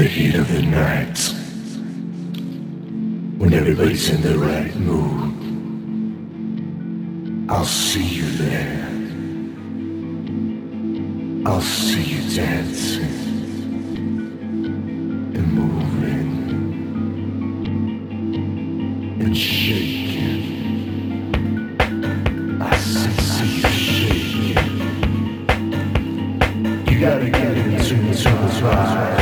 heat of the night, when everybody's in the right mood, I'll see you there. I'll see you dancing and moving and shaking. I see you shaking. You gotta get into the vibe.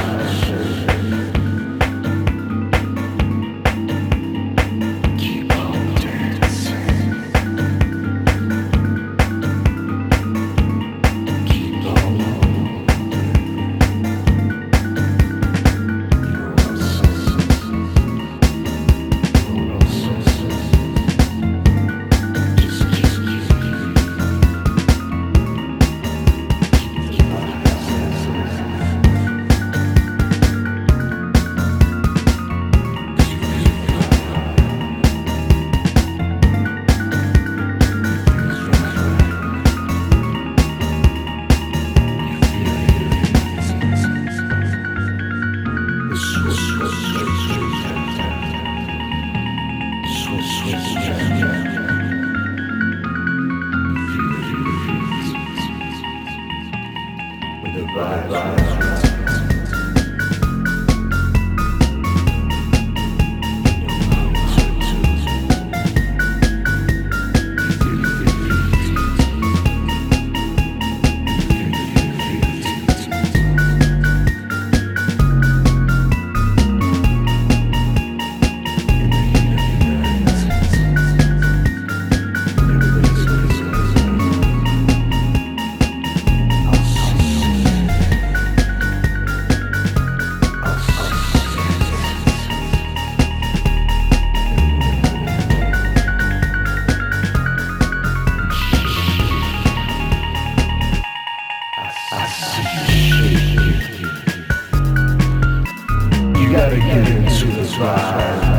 Gotta get into the vibe.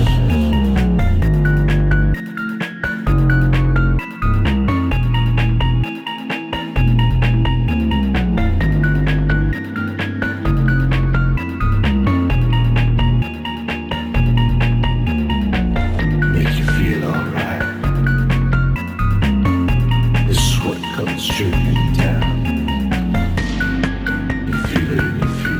Make you feel alright. The sweat comes dripping down. You feel it in your feet.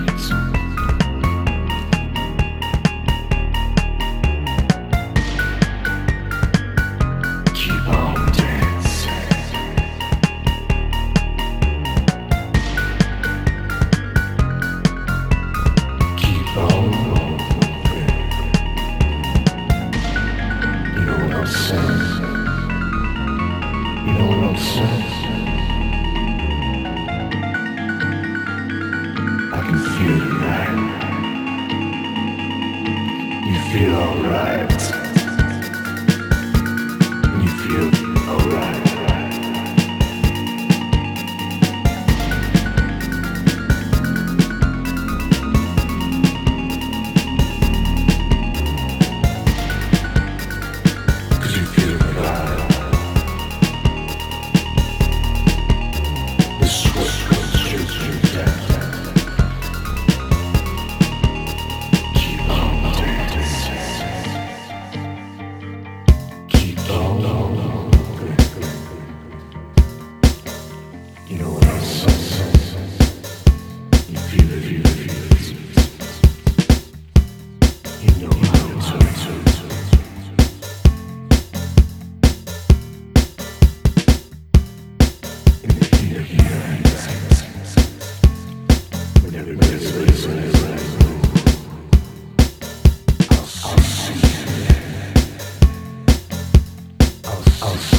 You know what I'm saying? I can feel it right. You feel alright. You feel alright. I'll